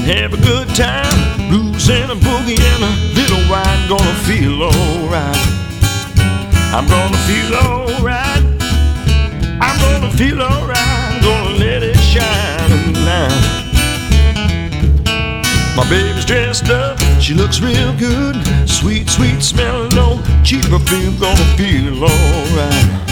have a good time, blues and a boogie and a little wine. Gonna feel alright. I'm gonna feel alright. I'm gonna feel alright. Gonna let it shine now. My baby's dressed up, she looks real good. Sweet, sweet smell, no cheap perfume. Gonna feel alright.